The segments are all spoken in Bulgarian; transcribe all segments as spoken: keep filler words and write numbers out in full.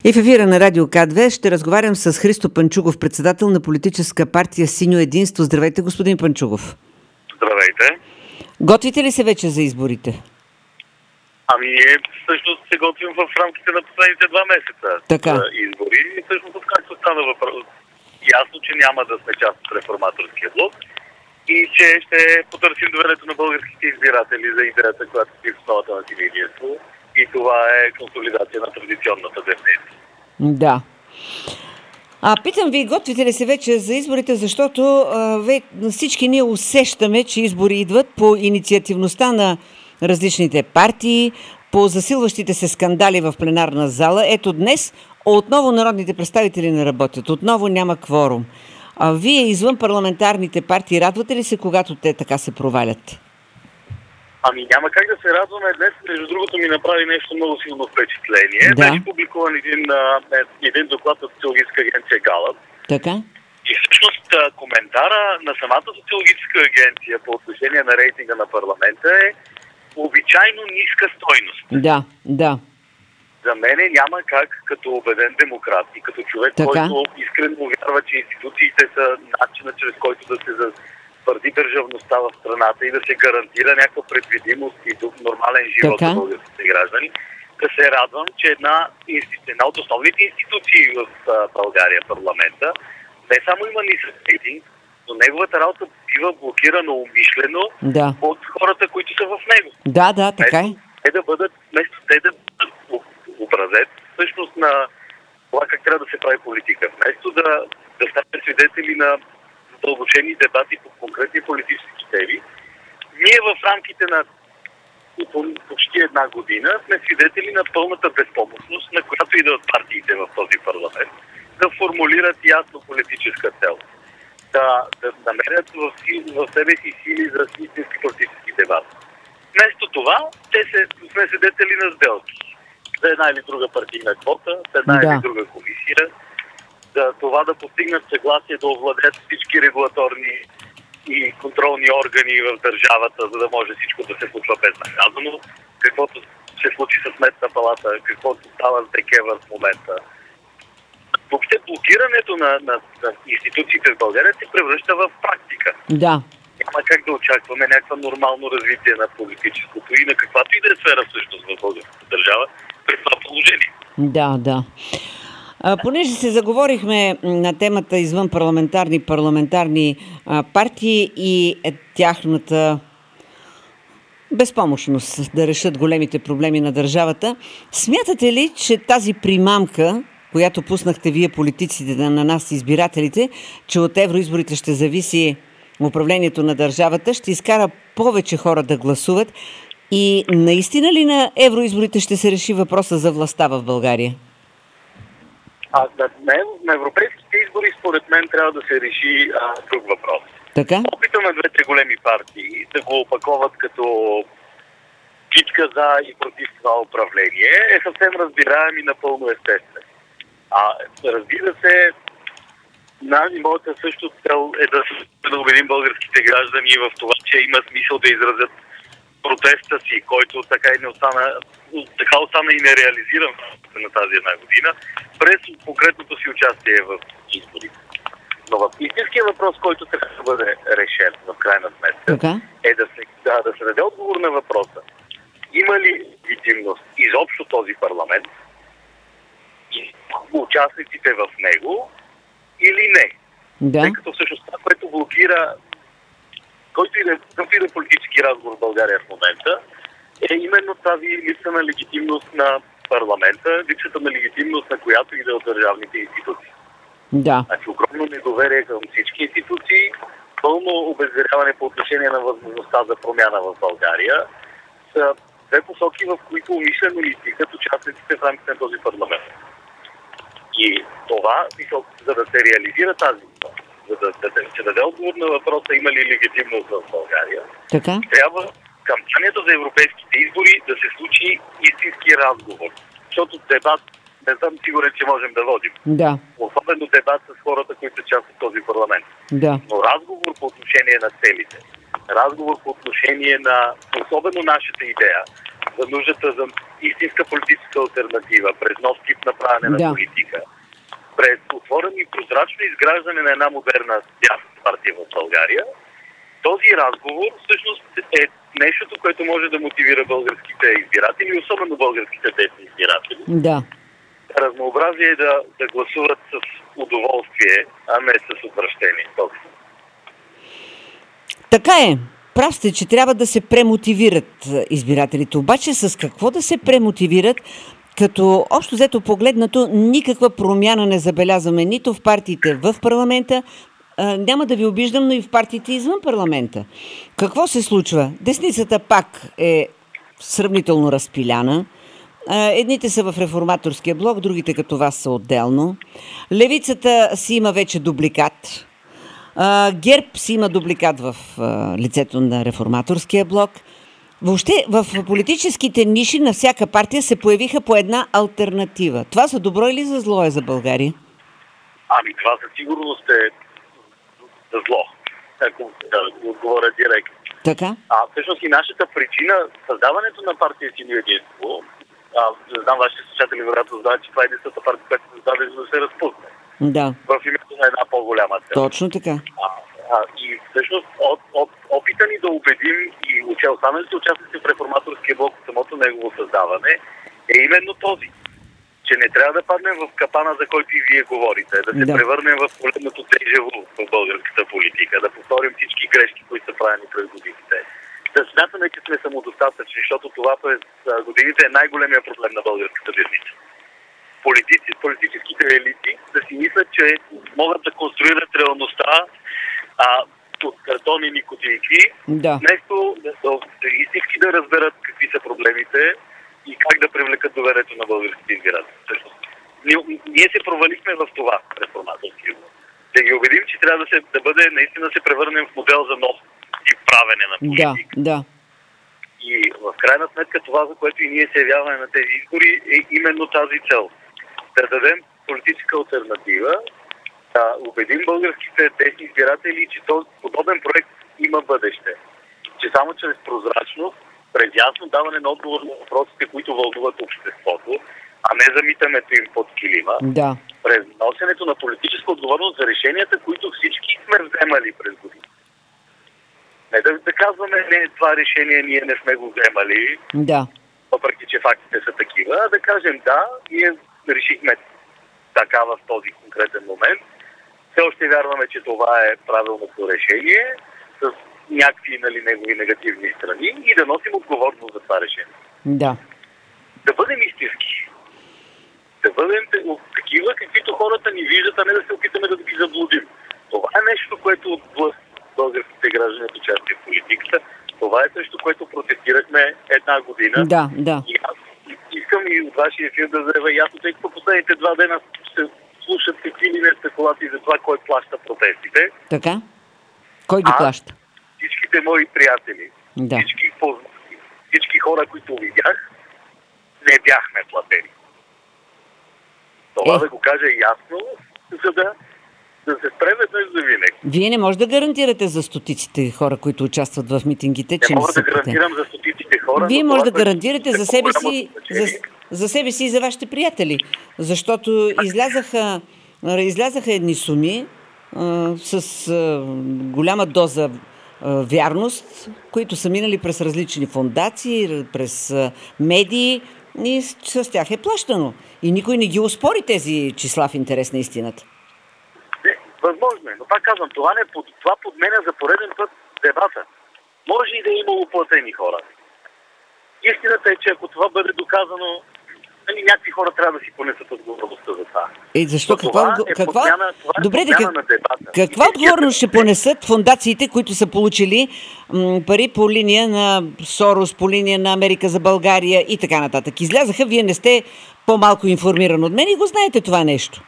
И в ефира на Радио К две ще разговарям с Христо Панчугов, председател на политическа партия Синьо единство. Здравейте, господин Панчугов. Здравейте. Готвите ли се вече за изборите? Ами ние всъщност се готвим в рамките на последните два месеца така. за избори. И всъщност както стана въпрос, ясно, че няма да сме част от реформаторския блок и че ще потърсим доверието на българските избиратели за идеята, която стои в основата на Синьо единство. И това е консолидация на традиционната десница. Да. А питам ви, готвите ли се вече за изборите, защото а, ве, всички ние усещаме, че избори идват по инициативността на различните партии, по засилващите се скандали в пленарна зала. Ето днес отново народните представители не работят, отново няма кворум. А вие извън парламентарните партии радвате ли се, когато те така се провалят? Ами няма как да се радваме. Днес, между другото, ми направи нещо много силно впечатление. Да. Беше публикуван един, а, един доклад от социологическа агенция Галъп. Така? И всъщност коментара на самата социологическа агенция по отношение на рейтинга на парламента е обичайно ниска стойност. Да, да. За мене няма как, като убеден демократ и като човек, така. който искрено вярва, че институциите са начина, чрез който да се затвърди държавността в страната и да се гарантира някаква предвидимост и нормален живот така. за българските граждани, да се радвам, че една, една от основните институции в България, парламента, не само има нисък рейтинг, но неговата работа бива блокирана умишлено да. от хората, които са в него. Да, да, така е. Те да бъдат, вместо те да бъдат образец всъщност на това как трябва да се прави политика. Вместо да, да станем свидетели на задълбочени дебати по конкретни политически теми, ние в рамките на почти една година сме свидетели на пълната безпомощност, на която идват партиите в този парламент, да формулират ясно политическа цел. Да, да намерят в, в себе си сили за истински политически дебат. Вместо това, те се, сме свидетели на сделки. За една или друга партийна квота, за една да. или друга комисия, за това да постигнат съгласие да овладеят всички регулаторни и контролни органи в държавата, за да може всичко да се случва безнаказано. Каквото се случи с Сметна палата, каквото става с ДКЕВР в момента. Въобще блокирането на, на, на институциите в България се превръща в практика. Да. Няма как да очакваме някакво нормално развитие на политическото и на каквато и да е сфера всъщност в българската държава при това положение. Да, да. А, понеже се заговорихме на темата извън парламентарни парламентарни а, партии и е, тяхната безпомощност да решат големите проблеми на държавата, смятате ли, че тази примамка, която пуснахте вие политиците на нас, избирателите, че от евроизборите ще зависи управлението на държавата, ще изкара повече хора да гласуват и наистина ли на евроизборите ще се реши въпроса за властта в България? А на, на европейските избори според мен трябва да се реши а, друг въпрос. Така? Опитаме двете големи партии да го опаковат като кичка за и против това управление е съвсем разбираем и напълно естествен. А разбира се, Нали, моята също цел е да, да убедим българските граждани в това, че има смисъл да изразят протеста си, който така и не остана, така остана и нереализиран на тази една година, през конкретното си участие в изборите. Но в истинския въпрос, който трябва да бъде решен в крайна сметка, okay. е да се, да, да се даде отговор на въпроса. Има ли легитимност изобщо този парламент и участниците в него, или не. Да. Тъй като всъщност това, което блокира който и да е политически разговор в България в момента, е именно тази липса на легитимност на парламента, липсата на легитимност на която и да е от държавните институции. Да. Значи огромно недоверие към всички институции, пълно обезверяване по отношение на възможността за промяна в България са две посоки, в които умишлено изтикат участниците в рамките на този парламент. И това, за да се реализира тази, за да, да, да се даде отговор на въпроса има ли легитимност в България, така? Трябва кампанията за европейските избори да се случи истински разговор. Защото дебат, не съм сигурен, че можем да водим. Да. Особено дебат с хората, които са част от този парламент. Да. Но разговор по отношение на целите, разговор по отношение на особено нашата идея за нуждата за истинска политическа алтернатива, през нов тип на правене на да. политика, през отворено и прозрачно изграждане на една модерна дясна партия в България, този разговор всъщност е нещото, което може да мотивира българските избиратели, особено българските десни избиратели. Да. Разнообразие е да, да гласуват с удоволствие, а не с отвращение. Така е. Прав сте, че трябва да се премотивират избирателите. Обаче с какво да се премотивират, като общо взето погледнато никаква промяна не забелязваме нито в партиите в парламента, а, няма да ви обиждам, но и в партиите извън парламента. Какво се случва? Десницата пак е сравнително разпиляна. Едните са в реформаторския блок, другите като вас са отделно. Левицата си има вече дубликат. ГЕРБ си има дубликат в лицето на реформаторския блок. Въобще в политическите ниши на всяка партия се появиха по една алтернатива. Това за добро или за зло е за България? Ами това със сигурност е за зло, ако да отговоря директно. Така? А всъщност и нашата причина, създаването на партия Синьо единство, а, не знам, вашите слушатели вероятно знаят, че това е единствената партия, която се създаде, за да се разпусне. Да. В името на една по-голяма цел. Точно така. А, а, и всъщност от, от опита ни да убедим и останалите участници в реформаторския блок от самото негово създаване е именно този, че не трябва да паднем в капана, за който и вие говорите, да се да. превърнем в поредното дежаву в българската политика, да повторим всички грешки, които са правени през годините. Да смятаме, че сме самодостатъчни, защото това през годините е най-големия проблем на българската десница. Политици, политическите елити да си мислят, че могат да конструират реалността а, от картон и никотинки, да. вместо да, да, да истински да разберат какви са проблемите и как да привлекат доверието на българските избиратели. Ние, ние се провалихме в това реформаторски. Да ги убедим, че трябва да, се, да бъде, наистина се превърнем в модел за нов тип правене на политика. Да, да. И в крайна сметка това, за което и ние се явяваме на тези избори, е именно тази цел. Да дадем политическа алтернатива, да убедим българските десни избиратели, че този подобен проект има бъдеще. Че само чрез прозрачност, през ясно даване на отговор на въпросите, които вълнуват обществото, а не замитането им под килима, да. през носенето на политическа отговорност за решенията, които всички сме вземали през години. Не да, да казваме, не, това решение ние не сме го вземали, да. въпреки че фактите са такива, а да кажем да, ние решихме така в този конкретен момент. Все още вярваме, че това е правилното решение с някакви, нали, негови негативни страни и да носим отговорност за това решение. Да. Да бъдем истински. Да бъдем такива, каквито хората ни виждат, а не да се опитаме да ги заблудим. Това е нещо, което отблъсна българските граждани от участие в политиката. Това е нещо, което протестирахме една година. Да, да. И аз искам и от вашия ефир да заявя ясно, тъй като последните два дена се слушат какви ли не спекулации за това, кой плаща протестите. Така? Кой ги а, плаща? Всичките мои приятели, да. всички познати, всички хора, които видях, не бяхме платени. Това е. Да го кажа ясно, за да да се спре веднъж за винаги. Вие не може да гарантирате за стотиците хора, които участват в митингите, че не не мога са да гарантирам за стотиците хора. Вие може да гарантирате за себе си, за, за, за себе си и за вашите приятели, защото излязаха, излязаха едни суми а, с а, голяма доза а, вярност, които са минали през различни фондации, през а, медии и с, с тях е плащано. И никой не ги оспори тези числа в интерес на истината. Възможно е, но пак казвам, това, не, това подменя за пореден път дебата. Може и да е имало платени хора. Истината е, че ако това бъде доказано, нали, някакви хора трябва да си понесат отговорността за това. Е, защо? Каква, е каква... подмяна, е Добре, да, как... на дебата. Каква отговорност ще понесат фондациите, които са получили м, пари по линия на Сорос, по линия на Америка за България и така нататък? Излязаха, вие не сте по-малко информиран от мен и го знаете това нещо.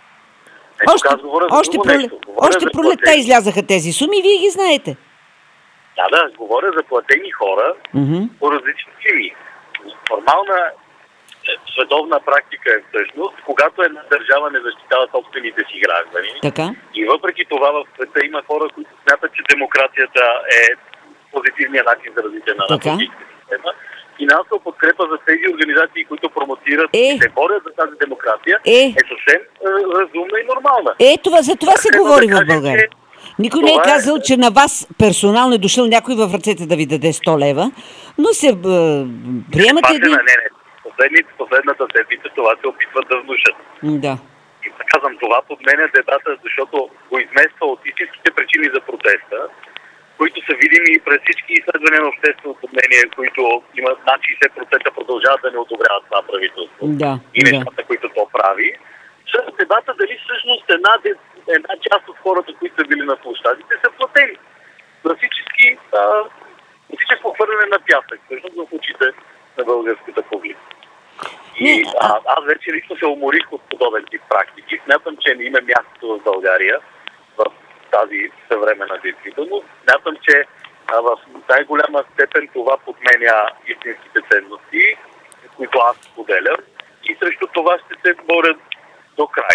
Ето, още още, пролет, още пролетта излязаха тези суми и вие ги знаете. Да, да, говоря за платени хора mm-hmm. по различни фирми. Нормална световна практика е всъщност, когато една държава не защитава собствените си граждани. Така. И въпреки това в света има хора, които смятат, че демокрацията е позитивният начин за развитие на политическата система. финансова подкрепа за тези организации, които промотират е, и се борят за тази демокрация, е, е съвсем е, разумна и нормална. Е, това, за това се говори да в кажем, България. че Никой не е това казал, е... че на вас персонално е дошъл някой в ръцете да ви даде сто лева, но се е, приемате един... Не, не, не. Последни, последната седмица това се опитват да внушат. Да. И казвам, това подменя дебата, защото го измества от истинските причини за протеста, които са видими през всички изследвания на общественото мнение, които имат над шейсет процента продължават да не одобряват това правителство. Да, и да. нещата, които то прави. Също дебата дали всъщност една, една част от хората, които са били на площадите, са платени. Класически, а, класическо хвърляне на пясък, всъщност в очите на българската публика. И а, аз вече лично се уморих от подобен тип практики. Смятам, че не има място в България в тази съвременна действителност. Смятам, че а, в най-голяма степен това подменя истинските ценности, които аз споделям, и срещу това ще се борят до край.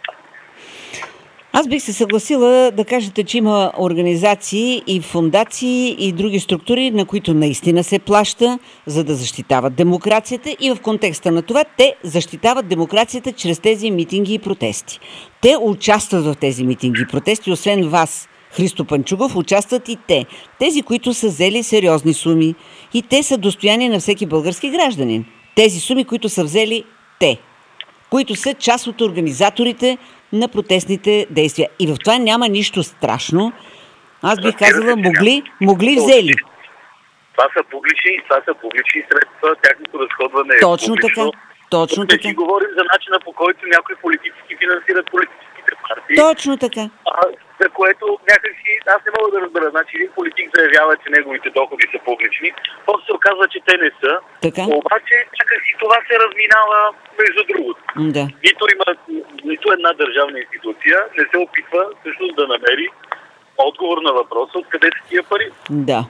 Аз бих се съгласила да кажете, че има организации и фондации и други структури, на които наистина се плаща, за да защитават демокрацията, и в контекста на това те защитават демокрацията чрез тези митинги и протести. Те участват в тези митинги и протести, освен вас, Христо Панчугов, участват и те. Тези, които са взели сериозни суми, и те са достояние на всеки български гражданин. Тези суми, които са взели те, които са част от организаторите на протестните действия. И в това няма нищо страшно. Аз бих казала, могли, могли взели. Това са публични, това са публични средства, тяхното разходване е Точно публично. така. Точно Тук така. си говорим за начина, по който някои политически финансират политическите партии. Точно така. А, за което някакси аз не мога да разбера. Значи един политик заявява, че неговите доходи са публични, после се оказва, че те не са. Така. Обаче някакси това се разминава между другото. Да. Нито има, нито една държавна институция не се опитва всъщност да намери отговор на въпроса откъде са тия пари. Да.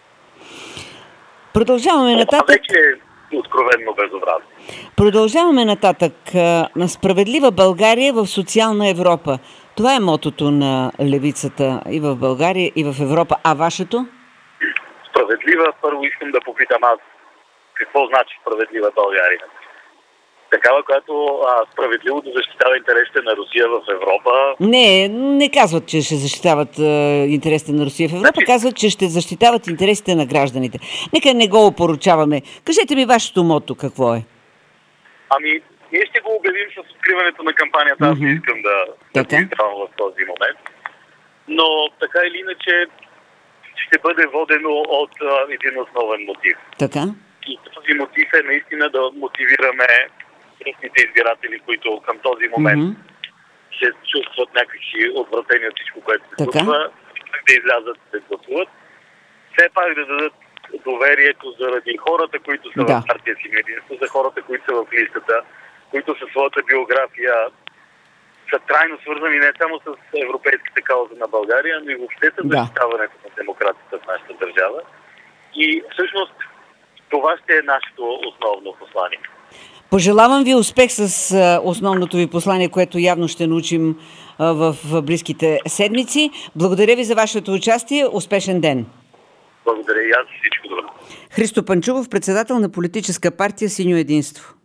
Продължаваме нататък. Това вече е откровенно безобразно. Продължаваме нататък. На справедлива България в социална Европа. Това е мотото на левицата и в България, и в Европа. А вашето? Справедлива, първо искам да попитам аз. Какво значи справедлива България? Такава, която а, справедливо да защитава интересите на Русия в Европа. Не, не казват, че ще защитават а, интересите на Русия в Европа. Значи... Казват, че ще защитават интересите на гражданите. Нека не го опоручаваме. Кажете ми вашето мото какво е. Ами, ние ще го обявим с откриването на кампанията. Аз mm-hmm. искам да, да го издавам в този момент. Но така или иначе ще бъде водено от а, един основен мотив. Така. И този мотив е наистина да мотивираме техните избиратели, които към този момент mm-hmm. се чувстват някакви отвратени от всичко, което се случва, да излязат да гласуват. Все пак да дадат доверието заради хората, които са да. в партия си единство, за хората, които са в листата, които със своята биография са трайно свързани не само с европейската кауза на България, но и въобще с защитаването на демокрацията в нашата държава. И всъщност това ще е нашето основно послание. Пожелавам ви успех с основното ви послание, което явно ще научим в близките седмици. Благодаря ви за вашето участие. Успешен ден! Благодаря и аз. Всичко добро. Христо Панчугов, председател на политическа партия Синьо единство.